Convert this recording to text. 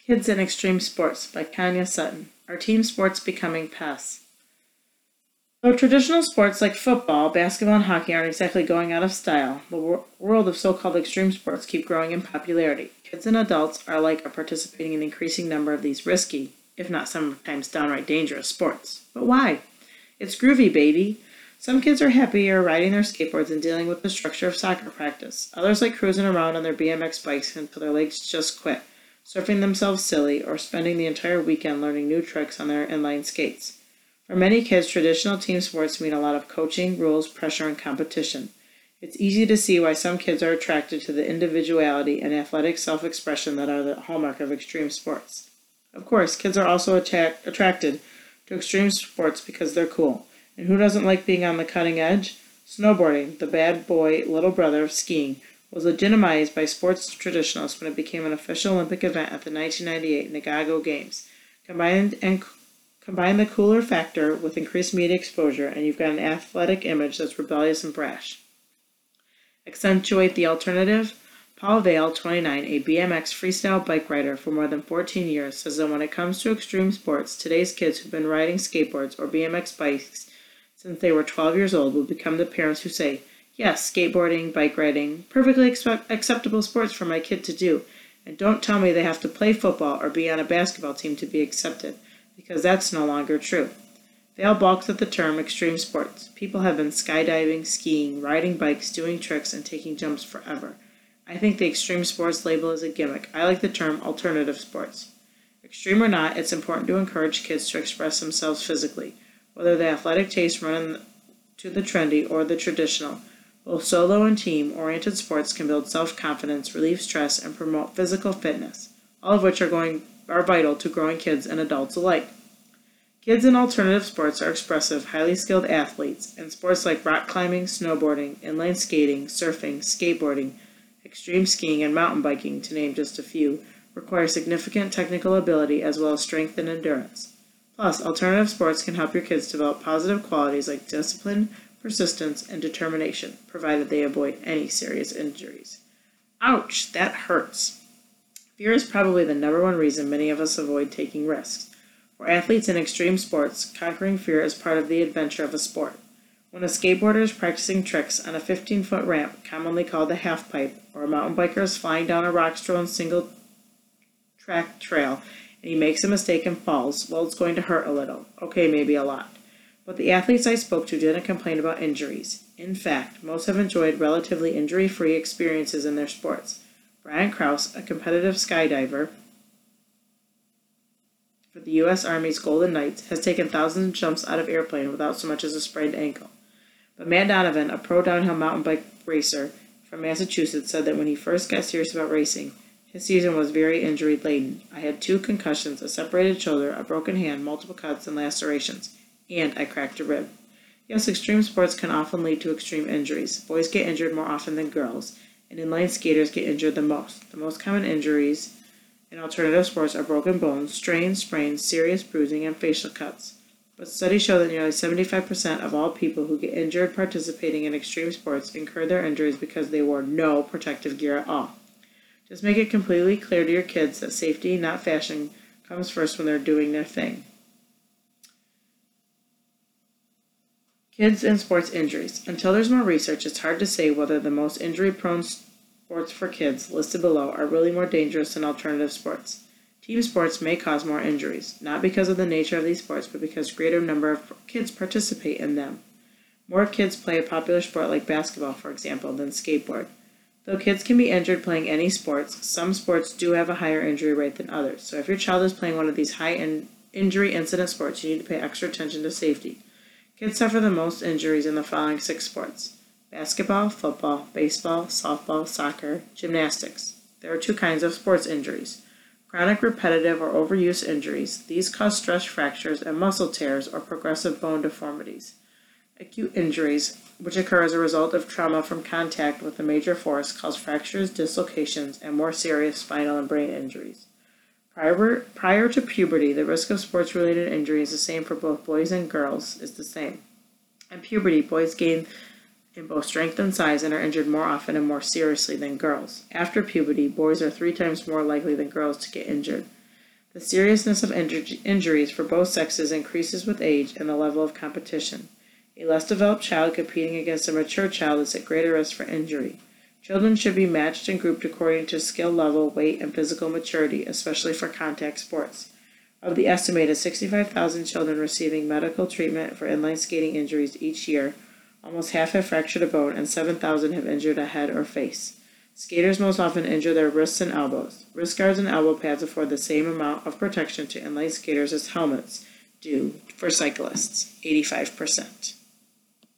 Kids in Extreme Sports by Kanya Sutton. Are team sports becoming pests? Though traditional sports like football, basketball, and hockey aren't exactly going out of style, the world of so-called extreme sports keep growing in popularity. Kids and adults alike are participating in an increasing number of these risky, if not sometimes downright dangerous sports. But why? It's groovy, baby. Some kids are happier riding their skateboards and dealing with the structure of soccer practice. Others like cruising around on their BMX bikes until their legs just quit, surfing themselves silly, or spending the entire weekend learning new tricks on their inline skates. For many kids, traditional team sports mean a lot of coaching, rules, pressure, and competition. It's easy to see why some kids are attracted to the individuality and athletic self-expression that are the hallmark of extreme sports. Of course, kids are also attracted to extreme sports because they're cool. And who doesn't like being on the cutting edge? Snowboarding, the bad boy little brother of skiing, was legitimized by sports traditionalists when it became an official Olympic event at the 1998 Nagano Games. Combine the cooler factor with increased media exposure, and you've got an athletic image that's rebellious and brash. Accentuate the alternative? Paul Vale, 29, a BMX freestyle bike rider for more than 14 years, says that when it comes to extreme sports, today's kids who've been riding skateboards or BMX bikes since they were 12 years old will become the parents who say, yes, skateboarding, bike riding, perfectly acceptable sports for my kid to do, and don't tell me they have to play football or be on a basketball team to be accepted, because that's no longer true. Vale balks at the term extreme sports. People have been skydiving, skiing, riding bikes, doing tricks, and taking jumps forever. I think the extreme sports label is a gimmick. I like the term alternative sports. Extreme or not, it's important to encourage kids to express themselves physically, whether the athletic tastes run to the trendy or the traditional. Both solo and team-oriented sports can build self-confidence, relieve stress, and promote physical fitness, all of which are vital to growing kids and adults alike. Kids in alternative sports are expressive, highly skilled athletes, and sports like rock climbing, snowboarding, inline skating, surfing, skateboarding, extreme skiing, and mountain biking, to name just a few, require significant technical ability as well as strength and endurance. Plus, alternative sports can help your kids develop positive qualities like discipline, persistence, and determination, provided they avoid any serious injuries. Ouch, that hurts. Fear is probably the number one reason many of us avoid taking risks. For athletes in extreme sports, conquering fear is part of the adventure of a sport. When a skateboarder is practicing tricks on a 15-foot ramp, commonly called the half pipe, or a mountain biker is flying down a rock-strewn single-track trail, and he makes a mistake and falls, well, it's going to hurt a little. Okay, maybe a lot. But the athletes I spoke to didn't complain about injuries. In fact, most have enjoyed relatively injury-free experiences in their sports. Brian Krause, a competitive skydiver for the U.S. Army's Golden Knights, has taken thousands of jumps out of airplane without so much as a sprained ankle. But Matt Donovan, a pro downhill mountain bike racer from Massachusetts, said that when he first got serious about racing, his season was very injury-laden. I had 2 concussions, a separated shoulder, a broken hand, multiple cuts, and lacerations, and I cracked a rib. Yes, extreme sports can often lead to extreme injuries. Boys get injured more often than girls, and inline skaters get injured the most. The most common injuries in alternative sports are broken bones, strains, sprains, serious bruising, and facial cuts. But studies show that nearly 75% of all people who get injured participating in extreme sports incur their injuries because they wore no protective gear at all. Just make it completely clear to your kids that safety, not fashion, comes first when they're doing their thing. Kids and sports injuries. Until there's more research, it's hard to say whether the most injury-prone sports for kids listed below are really more dangerous than alternative sports. Team sports may cause more injuries, not because of the nature of these sports, but because a greater number of kids participate in them. More kids play a popular sport like basketball, for example, than skateboard. Though kids can be injured playing any sports, some sports do have a higher injury rate than others. So if your child is playing one of these high injury incident sports, you need to pay extra attention to safety. Kids suffer the most injuries in the following 6 sports: basketball, football, baseball, softball, soccer, gymnastics. There are 2 kinds of sports injuries: chronic, repetitive, or overuse injuries. These cause stress fractures and muscle tears or progressive bone deformities. Acute injuries, which occur as a result of trauma from contact with a major force, cause fractures, dislocations, and more serious spinal and brain injuries. Prior to puberty, the risk of sports-related injury is the same for both boys and girls. At puberty, boys gain in both strength and size and are injured more often and more seriously than girls. After puberty, boys are 3 times more likely than girls to get injured. The seriousness of injuries for both sexes increases with age and the level of competition. A less developed child competing against a mature child is at greater risk for injury. Children should be matched and grouped according to skill level, weight, and physical maturity, especially for contact sports. Of the estimated 65,000 children receiving medical treatment for inline skating injuries each year, almost half have fractured a bone and 7,000 have injured a head or face. Skaters most often injure their wrists and elbows. Wrist guards and elbow pads afford the same amount of protection to inline skaters as helmets do for cyclists, 85%.